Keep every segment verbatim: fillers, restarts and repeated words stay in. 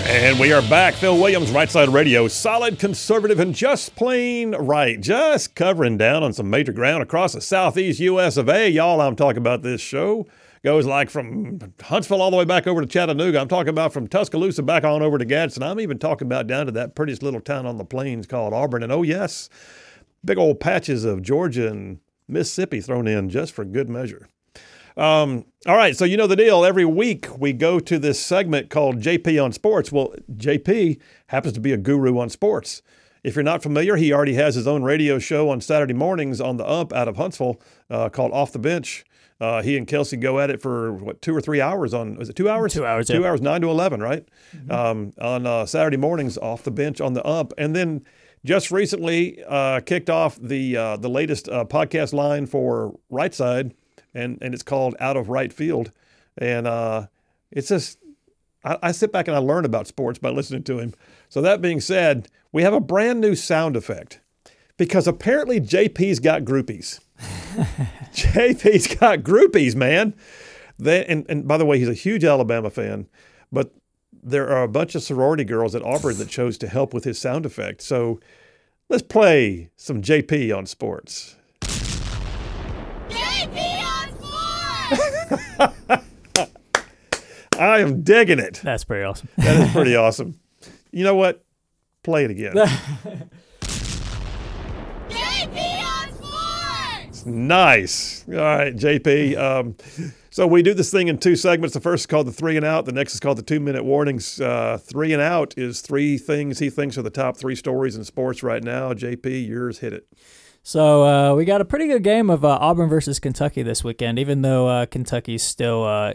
And we are back. Phil Williams, Right Side Radio, solid conservative and just plain right. Just covering down on some major ground across the southeast U S of A. Y'all, I'm talking about this show. Goes like from Huntsville all the way back over to Chattanooga. I'm talking about from Tuscaloosa back on over to Gadsden. I'm even talking about down to that prettiest little town on the plains called Auburn. And oh, yes, big old patches of Georgia and Mississippi thrown in just for good measure. Um, all right, so you know the deal. Every week we go to this segment called J P on Sports. Well, J P happens to be a guru on sports. If you're not familiar, he already has his own radio show on Saturday mornings on the U M P out of Huntsville uh, called Off the Bench. Uh, he and Kelsey go at it for, what, two or three hours on, was it two hours? Two hours, Two yeah. hours, nine to eleven, right? Mm-hmm. Um, on uh, Saturday mornings, Off the Bench on the U M P. And then just recently uh, kicked off the uh, the latest uh, podcast line for Right Side, and, and it's called Out of Right Field. And uh, it's just, I, I sit back and I learn about sports by listening to him. So that being said, we have a brand new sound effect because apparently J P's got groupies. J P's got groupies, man. They, and, and by the way, he's a huge Alabama fan, but there are a bunch of sorority girls at Auburn that chose to help with his sound effect. So let's play some J P on sports. J P on sports! I am digging it. That's pretty awesome. That is pretty awesome. You know what? Play it again. J P on sports! Nice. All right, J P. Um, so we do this thing in two segments. The first is called the three and out. The next is called the two-minute warnings. Uh, three and out is three things he thinks are the top three stories in sports right now. J P, yours, hit it. So uh, we got a pretty good game of uh, Auburn versus Kentucky this weekend, even though uh, Kentucky's still uh,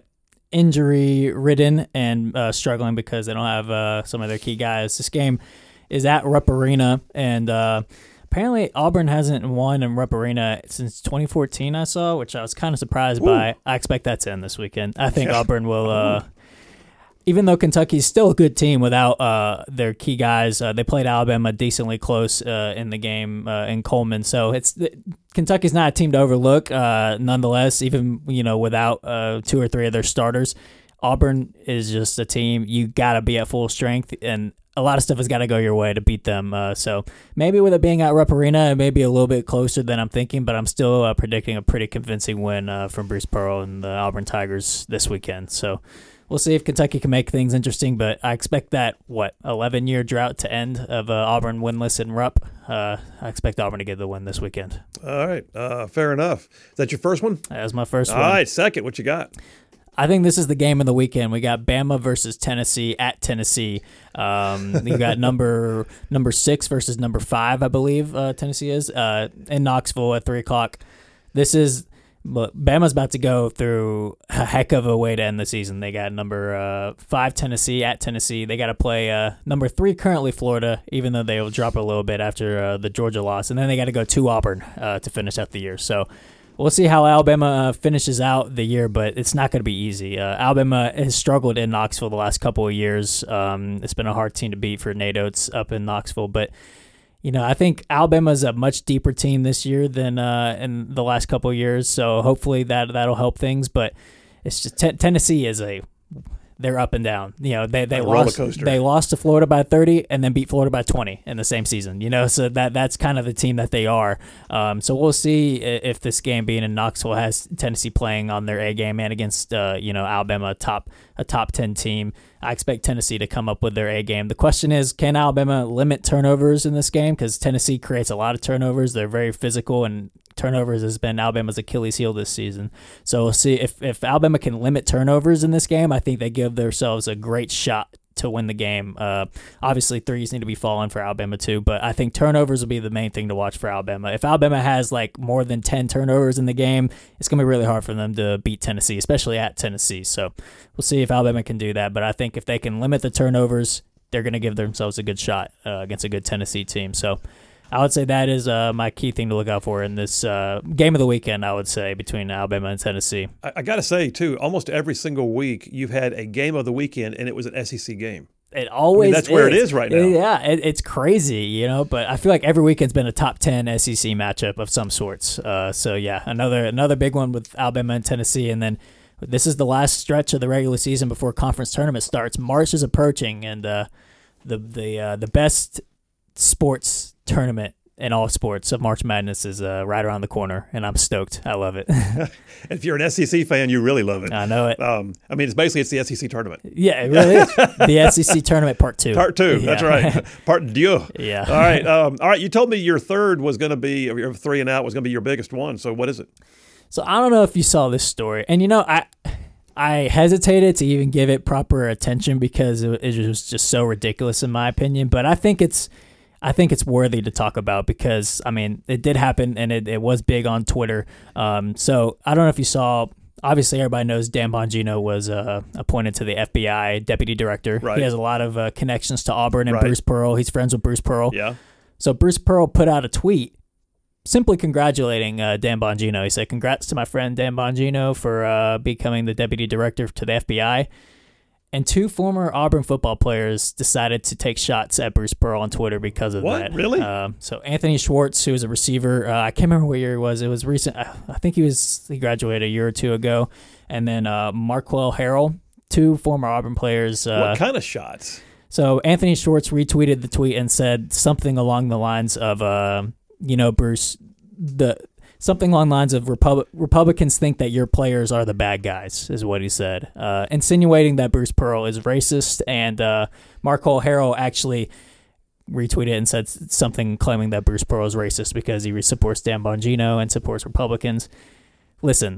injury-ridden and uh, struggling because they don't have uh, some of their key guys. This game is at Rupp Arena, and uh, apparently Auburn hasn't won in Rupp Arena since twenty fourteen, I saw, which I was kind of surprised Ooh. by. I expect that to end this weekend. I think Auburn will, uh, even though Kentucky's still a good team without uh, their key guys, uh, they played Alabama decently close uh, in the game uh, in Coleman. So it's Kentucky's not a team to overlook, uh, nonetheless, even you know without uh, two or three of their starters. Auburn is just a team you got to be at full strength, and a lot of stuff has got to go your way to beat them. Uh, so maybe with it being at Rupp Arena, it may be a little bit closer than I'm thinking, but I'm still uh, predicting a pretty convincing win uh, from Bruce Pearl and the Auburn Tigers this weekend. So we'll see if Kentucky can make things interesting, but I expect that, what, eleven-year drought to end of uh, Auburn winless in Rupp. Uh, I expect Auburn to get the win this weekend. All right. Uh, fair enough. Is that your first one? That was my first All one. All right. Second, what you got? I think this is the game of the weekend. We got Bama versus Tennessee at Tennessee. Um, you got number number six versus number five, I believe uh, Tennessee is, uh, in Knoxville at three o'clock. This is look, Bama's about to go through a heck of a way to end the season. They got number uh, five Tennessee at Tennessee. They got to play uh, number three currently Florida, even though they will drop a little bit after uh, the Georgia loss, and then they got to go to Auburn uh, to finish out the year. So we'll see how Alabama uh, finishes out the year, but it's not going to be easy. Uh, Alabama has struggled in Knoxville the last couple of years. Um, it's been a hard team to beat for Nate Oates up in Knoxville, but you know, I think Alabama's a much deeper team this year than uh, in the last couple of years, so hopefully that that'll help things. But it's just t- Tennessee is a they're up and down. You know, they they a lost roller coaster. they lost to Florida by thirty and then beat Florida by twenty in the same season. You know, so that that's kind of the team that they are. Um, so we'll see if this game being in Knoxville has Tennessee playing on their A game and against uh, you know Alabama, a top a top ten team. I expect Tennessee to come up with their A game. The question is, can Alabama limit turnovers in this game? Because Tennessee creates a lot of turnovers. They're very physical, and turnovers has been Alabama's Achilles heel this season. So we'll see if, if Alabama can limit turnovers in this game. I think they give themselves a great shot to win the game. Uh, obviously, threes need to be falling for Alabama too, but I think turnovers will be the main thing to watch for Alabama. If Alabama has like more than ten turnovers in the game, it's going to be really hard for them to beat Tennessee, especially at Tennessee. So we'll see if Alabama can do that, but I think if they can limit the turnovers, they're going to give themselves a good shot uh, against a good Tennessee team. So I would say that is uh, my key thing to look out for in this uh, game of the weekend, I would say, between Alabama and Tennessee. I, I got to say, too, almost every single week you've had a game of the weekend, and it was an S E C game. It always I mean, that's is. where it is right now. Yeah, it, it's crazy, you know, but I feel like every weekend's been a top ten S E C matchup of some sorts. Uh, so, yeah, another another big one with Alabama and Tennessee, and then this is the last stretch of the regular season before conference tournament starts. March is approaching, and uh, the the uh, the best sports tournament in all sports of March Madness is uh, right around the corner, and I'm stoked. I love it. If you're an S E C fan, you really love it. I know it. Um, I mean, it's basically it's the S E C tournament. Yeah, it really is. The S E C tournament part two. Part two. Yeah. That's right. Part deux. Yeah. All right. Um, all right. You told me your third was going to be, or your three and out was going to be your biggest one. So what is it? So I don't know if you saw this story, and you know I. I hesitated to even give it proper attention because it, it was just so ridiculous in my opinion. But I think it's, I think it's worthy to talk about because I mean it did happen and it, it was big on Twitter. Um, so I don't know if you saw. Obviously, everybody knows Dan Bongino was uh, appointed to the F B I deputy director. Right. He has a lot of uh, connections to Auburn and Right. Bruce Pearl. He's friends with Bruce Pearl. Yeah. So Bruce Pearl put out a tweet simply congratulating uh, Dan Bongino. He said, "Congrats to my friend Dan Bongino for uh, becoming the deputy director to the F B I." And two former Auburn football players decided to take shots at Bruce Pearl on Twitter because of What? that. Really? Um, so Anthony Schwartz, who was a receiver, uh, I can't remember what year it was. It was recent. I think he was he graduated a year or two ago. And then uh, Marquel Harrell, two former Auburn players. Uh, What kind of shots? So Anthony Schwartz retweeted the tweet and said something along the lines of, uh, you know, Bruce, the something along the lines of Repub- Republicans think that your players are the bad guys, is what he said, uh, insinuating that Bruce Pearl is racist. And uh, Marquel Harrell actually retweeted and said something claiming that Bruce Pearl is racist because he supports Dan Bongino and supports Republicans. Listen,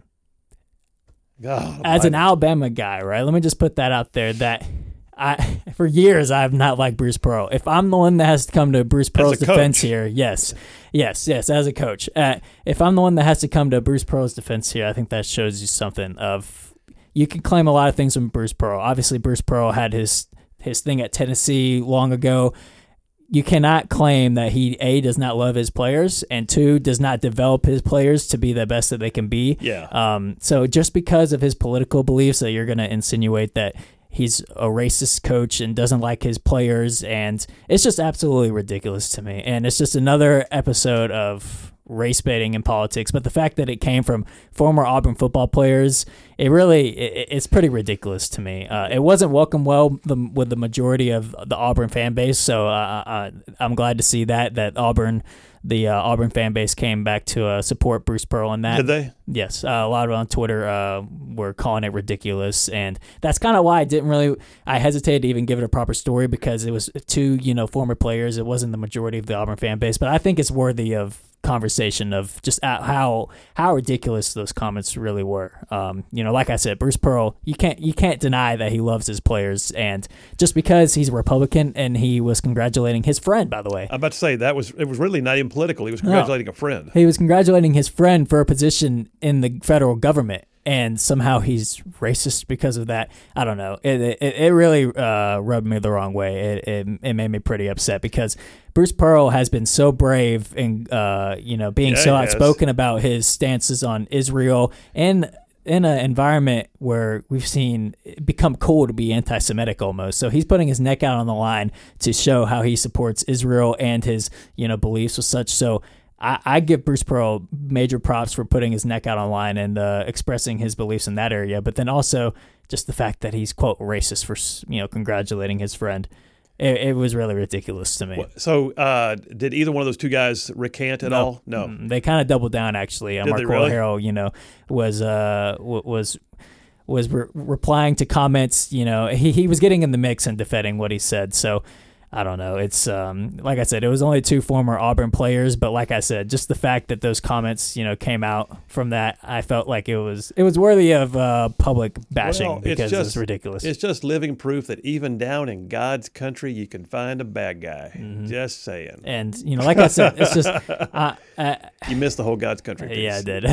God, as an Alabama guy, right? Let me just put that out there that I, for years, I have not liked Bruce Pearl. If I'm the one that has to come to Bruce Pearl's defense here, yes, yes, yes, as a coach. Uh, if I'm the one that has to come to Bruce Pearl's defense here, I think that shows you something of, you can claim a lot of things from Bruce Pearl. Obviously, Bruce Pearl had his, his thing at Tennessee long ago. You cannot claim that he, A, does not love his players, and two, does not develop his players to be the best that they can be. Yeah. Um. So just because of his political beliefs that you're going to insinuate that he's a racist coach and doesn't like his players, and it's just absolutely ridiculous to me. And it's just another episode of race baiting in politics. But the fact that it came from former Auburn football players, it really it, it's pretty ridiculous to me. Uh, it wasn't welcomed well the, with the majority of the Auburn fan base. So uh, uh, I'm glad to see that that Auburn. The uh, Auburn fan base came back to uh, support Bruce Pearl in that. Did they? Yes. Uh, a lot of on Twitter uh, were calling it ridiculous. And that's kind of why I didn't really, I hesitated to even give it a proper story because it was two, you know, former players. It wasn't the majority of the Auburn fan base. But I think it's worthy of conversation of just how how ridiculous those comments really were. Um, you know, like I said, Bruce Pearl, you can't you can't deny that he loves his players, and just because he's a Republican and he was congratulating his friend, by the way, I'm about to say that was it was really not even political. He was congratulating no. a friend. He was congratulating his friend for a position in the federal government. And somehow he's racist because of that. I don't know. It it, it really uh, rubbed me the wrong way. It, it it made me pretty upset because Bruce Pearl has been so brave and uh, you know being Yeah, so he has. outspoken about his stances on Israel and in an environment where we've seen it become cool to be anti-Semitic almost. So he's putting his neck out on the line to show how he supports Israel and his you know beliefs with such. So. I, I give Bruce Pearl major props for putting his neck out online and uh, expressing his beliefs in that area, but then also just the fact that he's, quote, racist for, you know, congratulating his friend. It, it was really ridiculous to me. So uh, did either one of those two guys recant at no. all? No. Mm, they kind of doubled down, actually. Uh, Did they Marquel really? Harrell, you know, was uh, w- was was re- replying to comments. You know, he, he was getting in the mix and defending what he said, so... I don't know. It's um, like I said, it was only two former Auburn players, but like I said, just the fact that those comments, you know, came out from that, I felt like it was it was worthy of uh, public bashing Well, because it's just, it's ridiculous. It's just living proof that even down in God's country, you can find a bad guy. Mm-hmm. Just saying. And you know, like I said, it's just uh, uh, You missed the whole God's country piece. yeah, I did.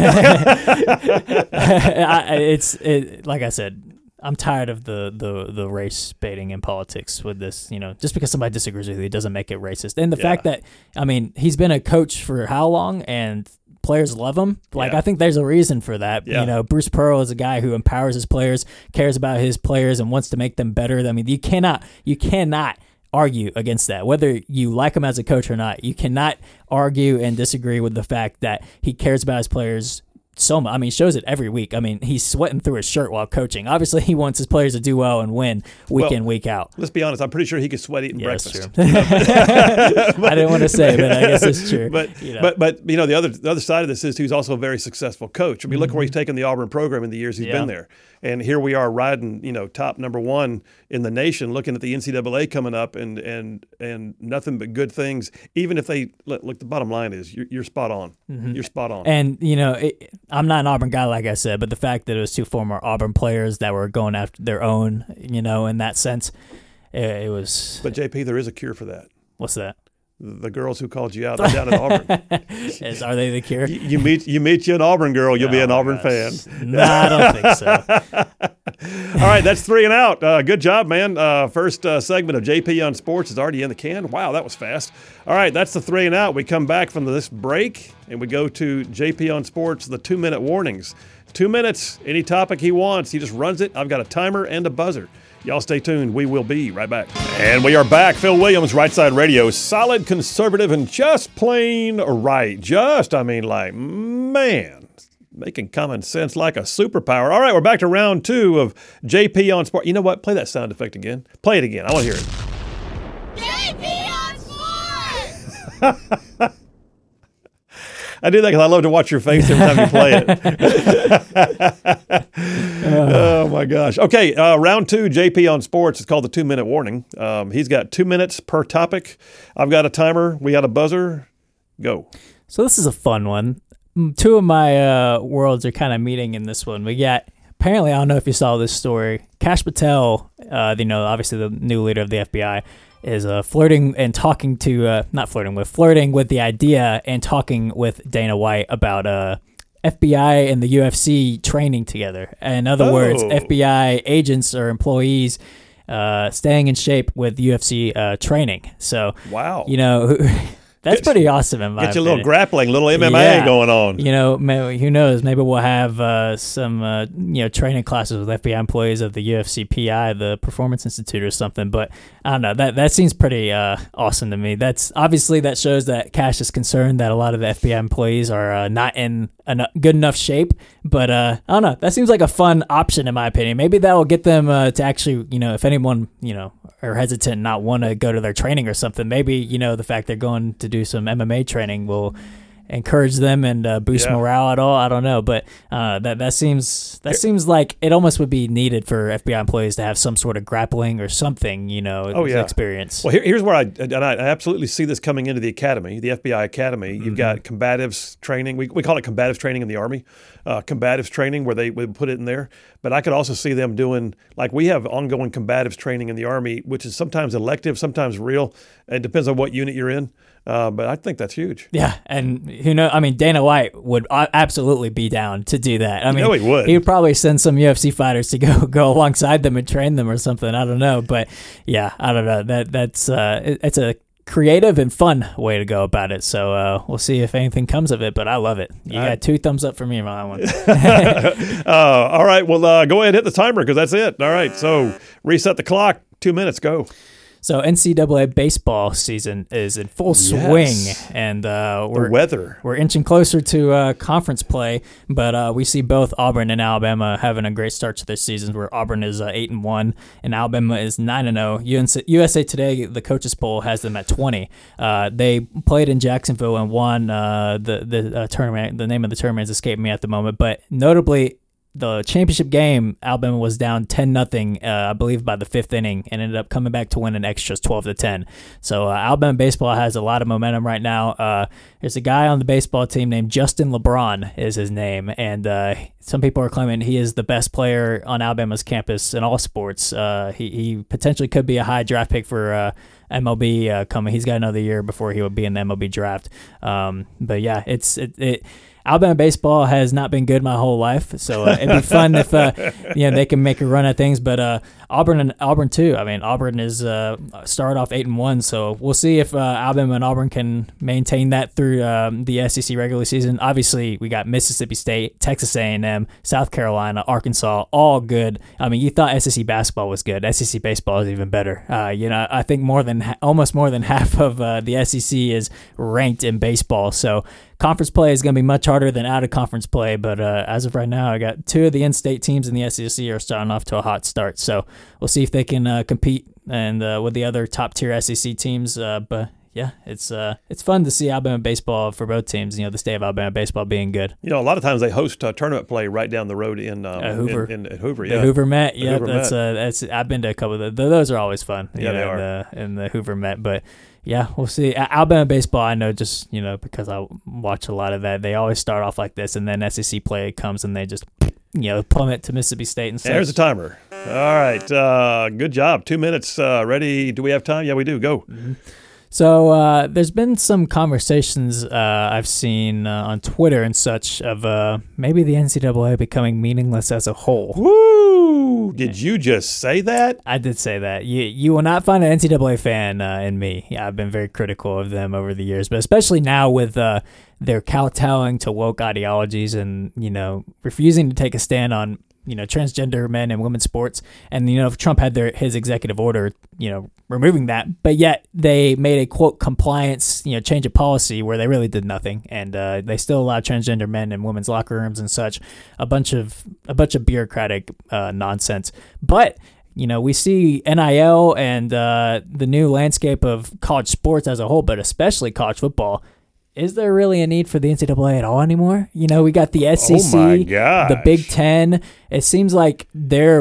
I, it's it, like I said. I'm tired of the, the, the race baiting in politics with this, you know, just because somebody disagrees with you, it doesn't make it racist. And the Yeah. fact that, I mean, he's been a coach for how long and players love him. Like, Yeah. I think there's a reason for that. Yeah. You know, Bruce Pearl is a guy who empowers his players, cares about his players and wants to make them better. I mean, you cannot, you cannot argue against that, whether you like him as a coach or not. You cannot argue and disagree with the fact that he cares about his players, so much. I mean, he shows it every week. I mean, he's sweating through his shirt while coaching. Obviously, he wants his players to do well and win week well, in, week out. Let's be honest. I'm pretty sure he could sweat eating yeah, breakfast. That's true. I didn't want to say, but I guess it's true. But you know. but but you know the other the other side of this is he's also a very successful coach. I mean, look Mm-hmm. where he's taken the Auburn program in the years he's Yeah. been there, and here we are riding, you know, top number one in the nation, looking at the N C double A coming up, and and and nothing but good things. Even if they look, look the bottom line is you're, you're spot on. Mm-hmm. You're spot on. And, you know, it, I'm not an Auburn guy, like I said, but the fact that it was two former Auburn players that were going after their own, you know, in that sense, it, it was. But J P, there is a cure for that. What's that? The girls who called you out, they're down at Auburn. Is, are they the cure? You, you meet you meet you an Auburn girl, you'll be Oh an my Auburn gosh. fan. No, I don't think so. All right, that's three and out. Uh, good job, man. Uh, first uh, segment of J P on Sports is already in the can. Wow, that was fast. All right, that's the three and out. We come back from this break, and we go to J P on Sports, the two-minute warnings. Two minutes, any topic he wants. He just runs it. I've got a timer and a buzzer. Y'all stay tuned. We will be right back. And we are back. Phil Williams, Right Side Radio. Solid, conservative, and just plain right. Just, I mean, like, man, making common sense like a superpower. All right, we're back to round two of J P on Sport. You know what? Play that sound effect again. Play it again. I want to hear it. J P on Sports! I do that because I love to watch your face every time you play it. Oh, my gosh. Okay, uh, round two, J P on Sports. It's called the two-minute warning. Um, he's got two minutes per topic. I've got a timer. We got a buzzer. Go. So this is a fun one. Mm, Two of my uh, worlds are kind of meeting in this one. We got, apparently, I don't know if you saw this story, Kash Patel, uh, you know, obviously the new leader of the F B I, is uh, flirting and talking to, uh, not flirting with, flirting with the idea and talking with Dana White about uh, F B I and the U F C training together. In other Oh. words, F B I agents or employees uh, staying in shape with U F C uh, training. So, Wow. you know, that's Get- pretty awesome in my Get you a little opinion. grappling, little M M A Yeah. going on. You know, maybe, who knows? Maybe we'll have uh, some, uh, you know, training classes with F B I employees of the U F C P I, the Performance Institute, or something. But I don't know. That that seems pretty uh, awesome to me. That's obviously that shows that Kash is concerned that a lot of the F B I employees are uh, not in a good enough shape. But uh, I don't know. That seems like a fun option in my opinion. Maybe that will get them uh, to actually, you know, if anyone, you know, are hesitant and not want to go to their training or something. Maybe, you know, the fact they're going to do some M M A training will encourage them and uh, boost Yeah. morale at all. I don't know, but uh, that that seems that seems like it almost would be needed for F B I employees to have some sort of grappling or something, you know, Oh, yeah. experience. Well, here, here's where I and I absolutely see this coming into the academy, the F B I academy. You've got combatives training. We, we call it combatives training in the Army. Uh, combatives training where they would put it in there. But I could also see them doing, like we have ongoing combatives training in the Army, which is sometimes elective, sometimes real. It depends on what unit you're in. Uh, but I think that's huge. Yeah, and who knows? I mean, Dana White would uh, absolutely be down to do that. I mean, know he would. He would probably send some U F C fighters to go go alongside them and train them or something. I don't know, but yeah, I don't know. That that's uh, it, it's a creative and fun way to go about it. So uh, we'll see if anything comes of it. But I love it. You All got right. two thumbs up for me on that one. Uh, all right. Well, uh, go ahead and hit the timer because that's it. All right. So reset the clock. Two minutes. Go. So N C double A baseball season is in full swing, Yes. and uh, The we're weather. We're inching closer to uh, conference play, but uh, we see both Auburn and Alabama having a great start to their seasons. Where Auburn is uh, eight and one, and Alabama is nine and zero. U S A Today, the coaches poll, has them at twenty. Uh, they played in Jacksonville and won uh, the the uh, tournament. The name of the tournament is escaping me at the moment, but notably, the championship game, Alabama was down ten nothing, uh, I believe, by the fifth inning, and ended up coming back to win in extras twelve to ten. So uh, Alabama baseball has a lot of momentum right now. Uh, there's a guy on the baseball team named Justin LeBron is his name, and uh, some people are claiming he is the best player on Alabama's campus in all sports. Uh, he, he potentially could be a high draft pick for uh, M L B uh, coming. He's got another year before he would be in the M L B draft. Um, but yeah, it's it. it Alabama baseball has not been good my whole life, so uh, it'd be fun if uh, you know they can make a run at things. But uh, Auburn and Auburn too. I mean, Auburn is uh, started off eight and one, so we'll see if uh, Alabama and Auburn can maintain that through um, the S E C regular season. Obviously, we got Mississippi State, Texas A and M, South Carolina, Arkansas, all good. I mean, you thought S E C basketball was good. S E C baseball is even better. Uh, you know, I think more than almost more than half of uh, the S E C is ranked in baseball. So conference play is going to be much harder than out of conference play. But uh, as of right now, I got two of the in-state teams in the S E C are starting off to a hot start. So we'll see if they can uh, compete and uh, with the other top-tier S E C teams. Uh, but yeah, it's uh, it's fun to see Alabama baseball for both teams. You know, the state of Alabama baseball being good. You know, a lot of times they host uh, tournament play right down the road in um, uh, Hoover. In, in, in Hoover, the yeah. Hoover Met. The Yeah, Hoover that's Met. uh, that's. I've been to a couple of the, those are always fun. Yeah, you know, they are. In the, in the Hoover Met, but yeah, we'll see. A- Alabama baseball, I know, just you know because I watch a lot of that. They always start off like this, and then S E C play comes, and they just you know plummet to Mississippi State and such. There's a timer. All right, uh, good job. Two minutes uh, ready. Do we have time? Yeah, we do. Go. Mm-hmm. So uh, there's been some conversations uh, I've seen uh, on Twitter and such of uh, maybe the N C double A becoming meaningless as a whole. Woo! Did you just say that? I did say that. You you will not find an N C double A fan uh, in me. Yeah, I've been very critical of them over the years, but especially now with uh, their kowtowing to woke ideologies and you know refusing to take a stand on you know transgender men and women's sports. And you know Trump had their his executive order you know removing that, but yet they made a quote compliance you know change of policy where they really did nothing, and uh, they still allow transgender men in women's locker rooms and such. A bunch of a bunch of bureaucratic uh, nonsense, but. You know, we see N I L and uh, the new landscape of college sports as a whole, but especially college football. Is there really a need for the N C double A at all anymore? You know, we got the S E C, Oh my gosh. the Big Ten. It seems like they're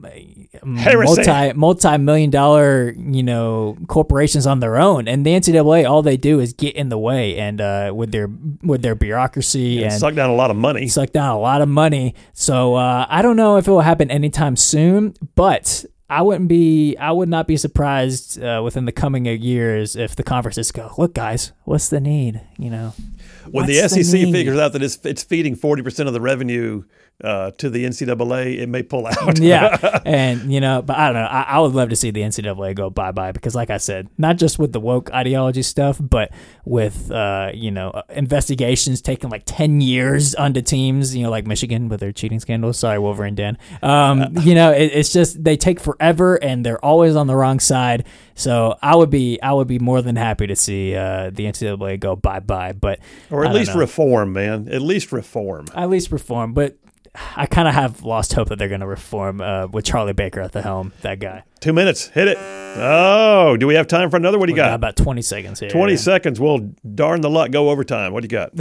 Heresy. multi multi million dollar you know corporations on their own, and the N C double A all they do is get in the way and uh, with their with their bureaucracy And and suck down a lot of money. suck down a lot of money. So uh, I don't know if it will happen anytime soon, but I wouldn't be, I would not be surprised uh, within the coming years if the conferences go, look, guys, what's the need? You know, When what's the S E C need? figures out that it's, it's feeding forty percent of the revenue uh, to the N C double A, it may pull out. Yeah, and you know, but I don't know. I, I would love to see the N C double A go bye bye because, like I said, not just with the woke ideology stuff, but with uh, you know investigations taking like ten years onto teams. You know, like Michigan with their cheating scandals. Sorry, Wolverine Dan. Um, you know, it, it's just they take forever and they're always on the wrong side. So I would be I would be more than happy to see uh, the N C double A go bye bye, but Or at least reform, man. At least reform. at least reform, but. I kind of have lost hope that they're going to reform uh, with Charlie Baker at the helm, that guy. Two minutes. Hit it. Oh, do we have time for another? What do you We got got? about twenty seconds here. twenty seconds. Well, darn the luck. Go overtime. What do you got?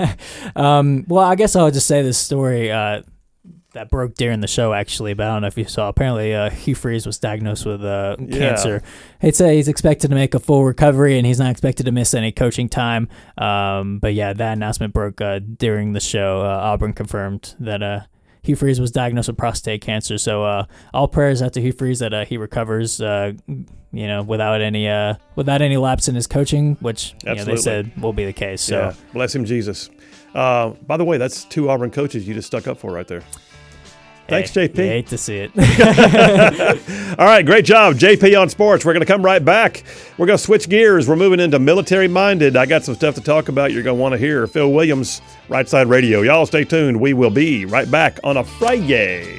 Um, well, I guess I'll just say this story uh, that broke during the show, actually, but I don't know if you saw. Apparently, uh, Hugh Freeze was diagnosed with uh, Yeah. cancer. He'd say he's expected to make a full recovery, and he's not expected to miss any coaching time. Um, but yeah, that announcement broke uh, during the show. Uh, Auburn confirmed that uh, Hugh Freeze was diagnosed with prostate cancer. So uh, all prayers out to Hugh Freeze that uh, he recovers, uh, you know, without any uh, without any lapse in his coaching, which you know, they Absolutely. said will be the case. So. Yeah. Bless him, Jesus. Uh, by the way, that's two Auburn coaches you just stuck up for right there. Thanks, Hey, J P. you hate to see it. All right, great job, J P on sports. We're going to come right back. We're going to switch gears. We're moving into military-minded. I got some stuff to talk about you're going to want to hear. Phil Williams, Right Side Radio. Y'all stay tuned. We will be right back on a Friday.